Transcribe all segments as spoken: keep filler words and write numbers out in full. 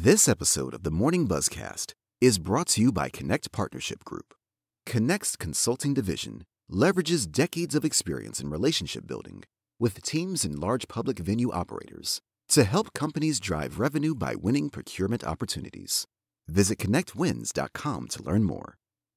This episode of the Morning Buzzcast is brought to you by Connect Partnership Group. Connect's consulting division leverages decades of experience in relationship building with teams and large public venue operators to help companies drive revenue by winning procurement opportunities. Visit connect wins dot com to learn more.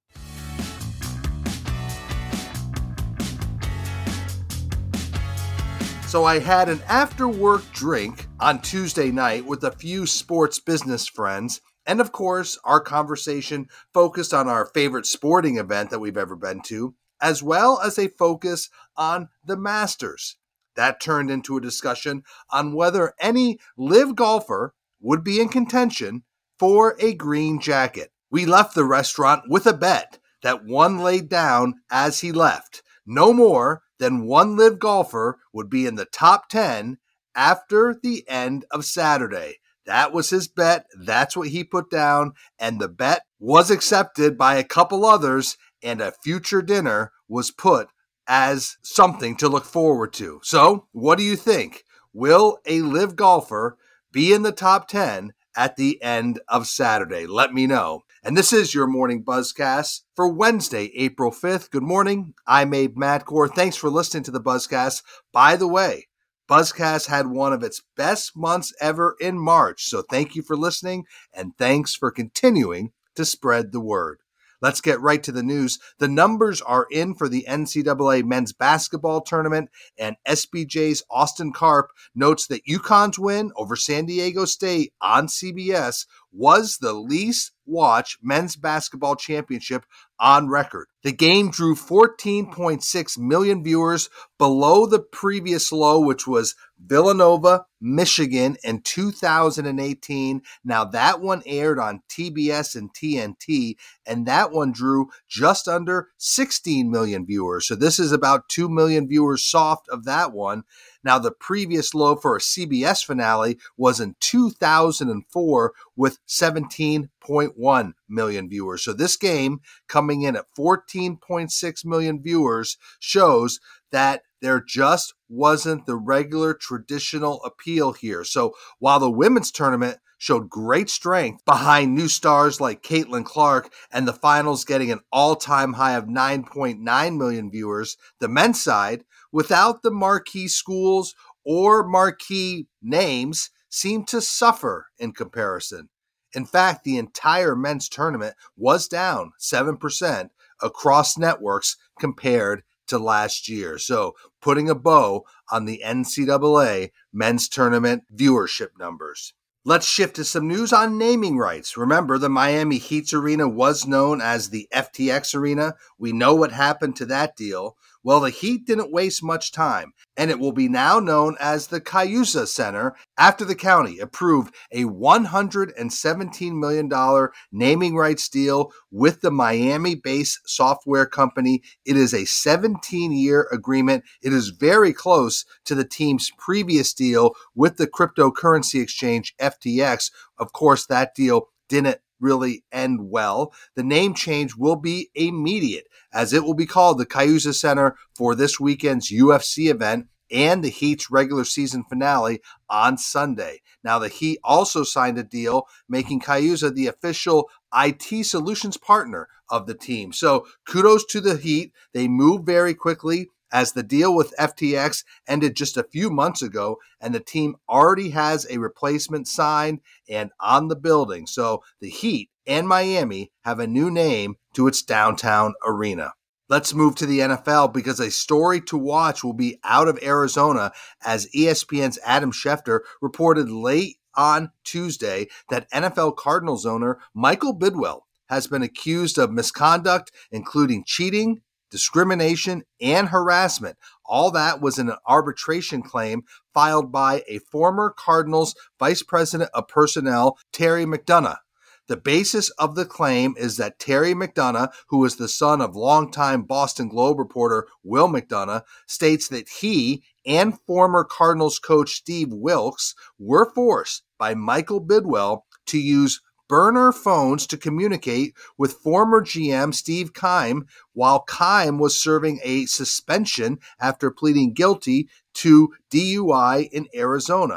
So I had an after-work drink on Tuesday night with a few sports business friends, and of course, our conversation focused on our favorite sporting event that we've ever been to, as well as a focus on the Masters. That turned into a discussion on whether any live golfer would be in contention for a green jacket. We left the restaurant with a bet that one laid down as he left. No more than one live golfer would be in the top ten after the end of Saturday. That was his bet. That's what he put down. And the bet was accepted by a couple others, and a future dinner was put as something to look forward to. So, what do you think? Will a live golfer be in the top ten at the end of Saturday? Let me know. And this is your Morning Buzzcast for Wednesday, April fifth. Good morning. I'm Abe Madcore. Thanks for listening to the Buzzcast. By the way, Buzzcast had one of its best months ever in March. So thank you for listening, and thanks for continuing to spread the word. Let's get right to the news. The numbers are in for the N C double A men's basketball tournament, and S B J's Austin Karp notes that UConn's win over San Diego State on C B S was the least watched men's basketball championship on record. The game drew fourteen point six million viewers, below the previous low, which was Villanova, Michigan in two thousand eighteen. Now that one aired on T B S and T N T, and that one drew just under sixteen million viewers. So this is about two million viewers soft of that one. Now, the previous low for a C B S finale was in two thousand four with seventeen point one million viewers. So this game coming in at fourteen point six million viewers shows that there just wasn't the regular traditional appeal here. So while the women's tournament showed great strength behind new stars like Caitlin Clark and the finals getting an all-time high of nine point nine million viewers, the men's side, without the marquee schools or marquee names, seemed to suffer in comparison. In fact, the entire men's tournament was down seven percent across networks compared to last year. So putting a bow on the N C double A men's tournament viewership numbers. Let's shift to some news on naming rights. Remember, the Miami Heat's arena was known as the F T X Arena. We know what happened to that deal. Well, the Heat didn't waste much time, and it will be now known as the Cayusa Center after the county approved a one hundred seventeen million dollars naming rights deal with the Miami-based software company. It is a seventeen-year agreement. It is very close to the team's previous deal with the cryptocurrency exchange F T X. Of course, that deal didn't really end well. The name change will be immediate, as it will be called the Cayusa Center for this weekend's U F C event and the Heat's regular season finale on Sunday. Now, the Heat also signed a deal making Cayusa the official I T solutions partner of the team. So kudos to the Heat. They moved very quickly, as the deal with F T X ended just a few months ago, and the team already has a replacement signed and on the building. So the Heat and Miami have a new name to its downtown arena. Let's move to the N F L, because a story to watch will be out of Arizona, as E S P N's Adam Schefter reported late on Tuesday that N F L Cardinals owner Michael Bidwell has been accused of misconduct, including cheating, discrimination, and harassment. All that was in an arbitration claim filed by a former Cardinals Vice President of Personnel, Terry McDonough. The basis of the claim is that Terry McDonough, who is the son of longtime Boston Globe reporter Will McDonough, states that he and former Cardinals coach Steve Wilks were forced by Michael Bidwell to use burner phones to communicate with former G M Steve Keim while Keim was serving a suspension after pleading guilty to D U I in Arizona.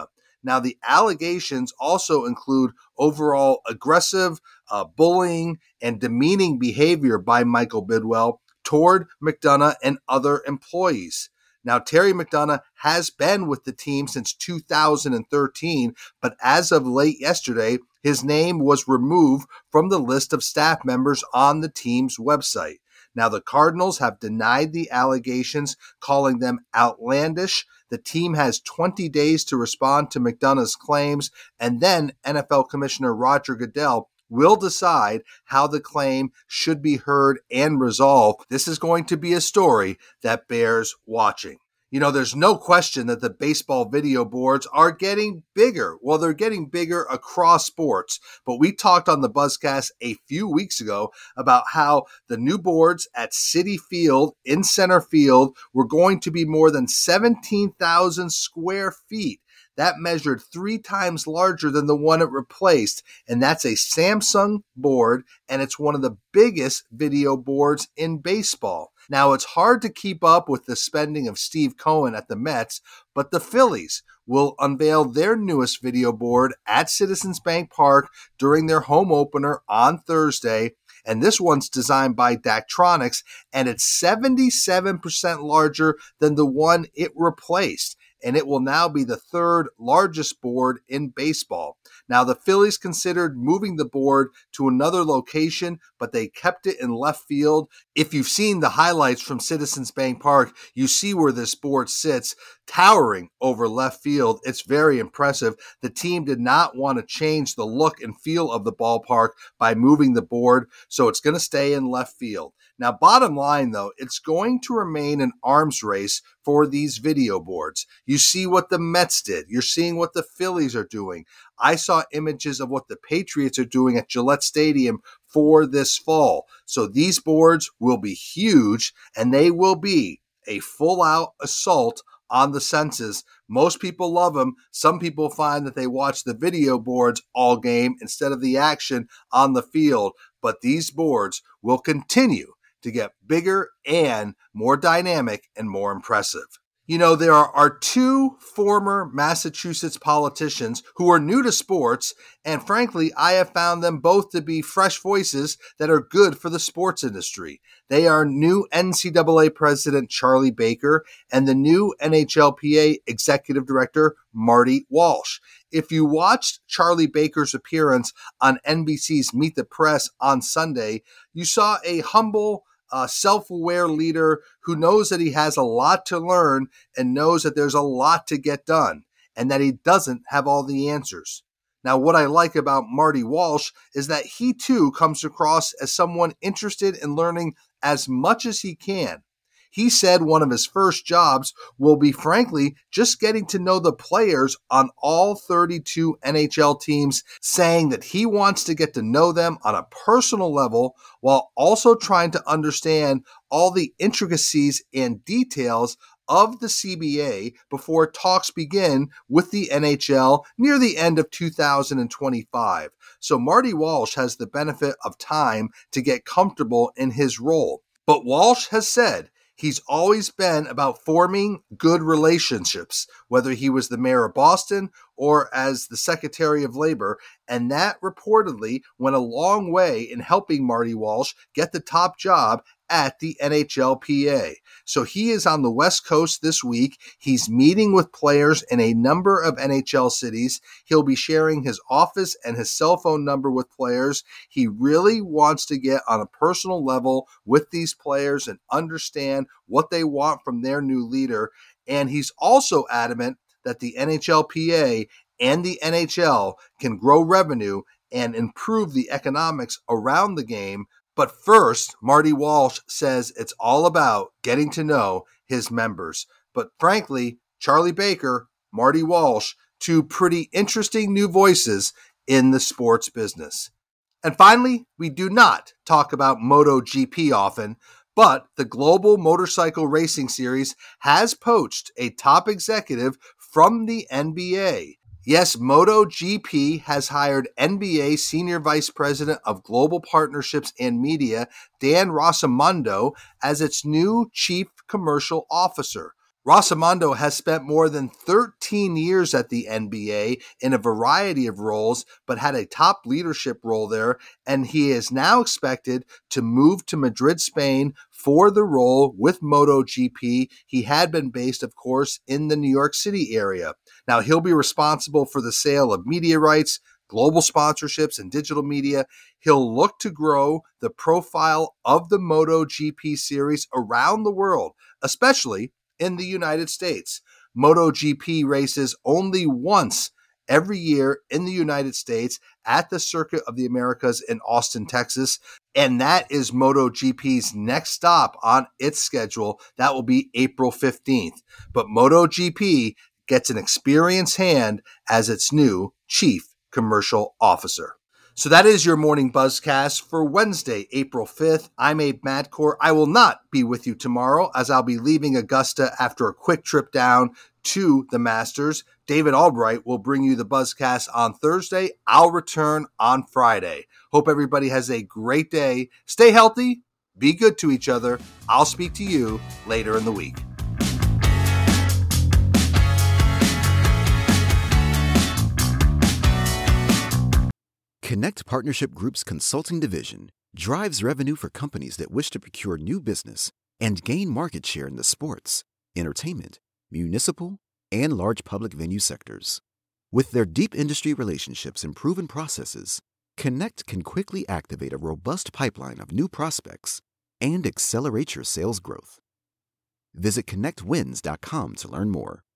Now, the allegations also include overall aggressive uh, bullying and demeaning behavior by Michael Bidwell toward McDonough and other employees. Now, Terry McDonough has been with the team since two thousand thirteen, but as of late yesterday, his name was removed from the list of staff members on the team's website. Now, the Cardinals have denied the allegations, calling them outlandish. The team has twenty days to respond to McDonough's claims, and then N F L Commissioner Roger Goodell will decide how the claim should be heard and resolved. This is going to be a story that bears watching. You know, there's no question that the baseball video boards are getting bigger. Well, they're getting bigger across sports. But we talked on the Buzzcast a few weeks ago about how the new boards at Citi Field in center field were going to be more than seventeen thousand square feet. That measured three times larger than the one it replaced, and that's a Samsung board, and it's one of the biggest video boards in baseball. Now, it's hard to keep up with the spending of Steve Cohen at the Mets, but the Phillies will unveil their newest video board at Citizens Bank Park during their home opener on Thursday, and this one's designed by Daktronics, and it's seventy-seven percent larger than the one it replaced. And it will now be the third largest board in baseball. Now, the Phillies considered moving the board to another location, but they kept it in left field. If you've seen the highlights from Citizens Bank Park, you see where this board sits, towering over left field. It's very impressive. The team did not want to change the look and feel of the ballpark by moving the board, so it's going to stay in left field. Now, bottom line, though, it's going to remain an arms race for these video boards. You see what the Mets did. You're seeing what the Phillies are doing. I saw images of what the Patriots are doing at Gillette Stadium for this fall. So these boards will be huge, and they will be a full-out assault on the senses. Most people love them. Some people find that they watch the video boards all game instead of the action on the field. But these boards will continue to get bigger and more dynamic and more impressive. You know, there are, are two former Massachusetts politicians who are new to sports, and frankly, I have found them both to be fresh voices that are good for the sports industry. They are new N C double A President Charlie Baker and the new N H L P A Executive Director Marty Walsh. If you watched Charlie Baker's appearance on N B C's Meet the Press on Sunday, you saw a humble, a self-aware leader who knows that he has a lot to learn and knows that there's a lot to get done and that he doesn't have all the answers. Now, what I like about Marty Walsh is that he too comes across as someone interested in learning as much as he can. He said one of his first jobs will be, frankly, just getting to know the players on all thirty-two N H L teams, saying that he wants to get to know them on a personal level while also trying to understand all the intricacies and details of the C B A before talks begin with the N H L near the end of two thousand twenty-five. So Marty Walsh has the benefit of time to get comfortable in his role. But Walsh has said he's always been about forming good relationships, whether he was the mayor of Boston or as the Secretary of Labor, and that reportedly went a long way in helping Marty Walsh get the top job at the N H L P A. So he is on the West Coast this week. He's meeting with players in a number of N H L cities. He'll be sharing his office and his cell phone number with players. He really wants to get on a personal level with these players and understand what they want from their new leader. And he's also adamant that the N H L P A and the N H L can grow revenue and improve the economics around the game. But first, Marty Walsh says it's all about getting to know his members. But frankly, Charlie Baker, Marty Walsh, two pretty interesting new voices in the sports business. And finally, we do not talk about MotoGP often, but the Global Motorcycle Racing Series has poached a top executive from the N B A. Yes, MotoGP has hired N B A Senior Vice President of Global Partnerships and Media, Dan Rossamondo, as its new Chief Commercial Officer. Rossamondo has spent more than thirteen years at the N B A in a variety of roles, but had a top leadership role there, and he is now expected to move to Madrid, Spain for the role with MotoGP. He had been based, of course, in the New York City area. Now, he'll be responsible for the sale of media rights, global sponsorships, and digital media. He'll look to grow the profile of the MotoGP series around the world, especially in the United States. MotoGP races only once every year in the United States at the Circuit of the Americas in Austin, Texas. And that is MotoGP's next stop on its schedule. That will be April fifteenth. But MotoGP gets an experienced hand as its new chief commercial officer. So that is your morning buzzcast for Wednesday, April fifth. I'm Abe Madkour. I will not be with you tomorrow as I'll be leaving Augusta after a quick trip down to the Masters. David Albright will bring you the buzzcast on Thursday. I'll return on Friday. Hope everybody has a great day. Stay healthy. Be good to each other. I'll speak to you later in the week. Connect Partnership Group's consulting division drives revenue for companies that wish to procure new business and gain market share in the sports, entertainment, municipal, and large public venue sectors. With their deep industry relationships and proven processes, Connect can quickly activate a robust pipeline of new prospects and accelerate your sales growth. Visit connect wins dot com to learn more.